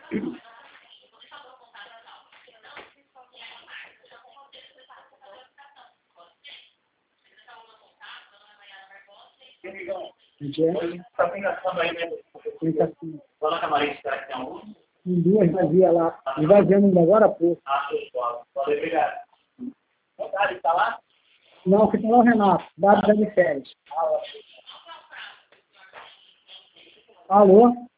Tá pensando aí, né? Lá na camarim, será que tem algum? Tem duas vazias lá. Esvaziando agora há pouco. Ah, pode pegar. Vontade, tá lá? Não, que tá lá o Renato. Dado de férias. Alô?